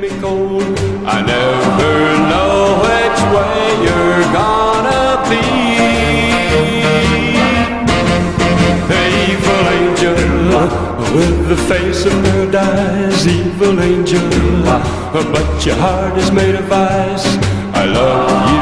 me cold. I never know which way you're gonna be. Evil angel with the face of paradise, evil angel, but your heart is made of ice. I love you.